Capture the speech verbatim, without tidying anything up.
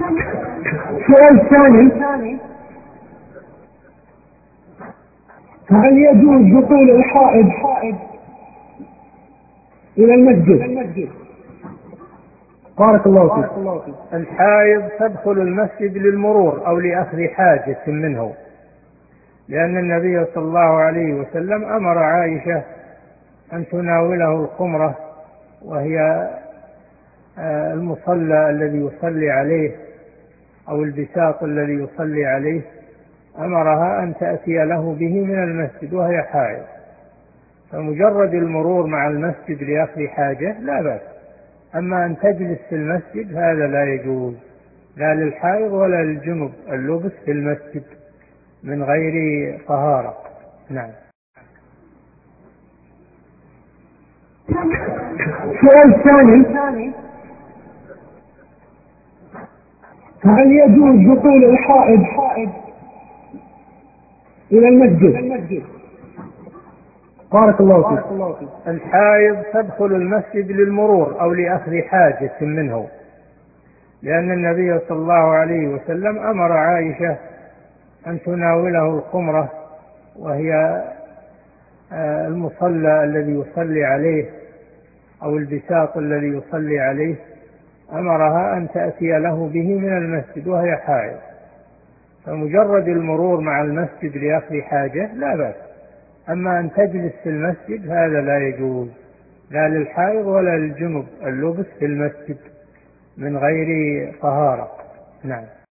السؤال الثاني: هل يجوز دخول الحائض إلى المسجد؟ بارك الله فيك. الحائض تدخل المسجد للمرور أو لأخذ حاجة منه، لأن النبي صلى الله عليه وسلم أمر عائشة أن تناوله الخمرة، وهي المصلى الذي يصلي عليه أو البساط الذي يصلي عليه، أمرها أن تأتي له به من المسجد وهي حائض. فمجرد المرور مع المسجد لأخذ حاجة لا بأس، أما أن تجلس في المسجد هذا لا يجوز، لا للحائض ولا للجنب اللبس في المسجد من غير طهارة. نعم. السؤال الثاني: هل يجوز دخول الحائض إلى المسجد؟ بارك الله فيك. الحائض تدخل المسجد للمرور أو لأخذ حاجة منه، لأن النبي صلى الله عليه وسلم أمر عائشة أن تناوله الخمرة، وهي المصلى الذي يصلي عليه أو البساط الذي يصلي عليه، أمرها أن تأتي له به من المسجد وهي حائض. فمجرد المرور مع المسجد لأخذ حاجة لا بأس، أما أن تجلس في المسجد هذا لا يجوز، لا للحائض ولا للجنب اللبس في المسجد من غير طهارة. نعم.